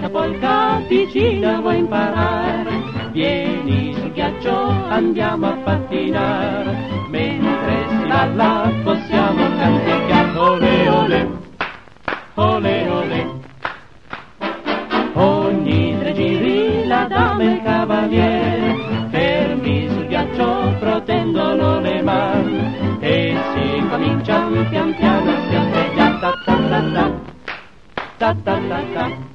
questa polka vicina vuoi imparare? Vieni sul ghiaccio, andiamo a pattinare, mentre si balla possiamo canticchiare. Ole ole, ole ole. Ogni 3 giri la dama e il cavaliere, fermi sul ghiaccio protendono le mani, e si comincia pian piano a schiaffeggiare. Ta ta ta ta, ta ta ta ta.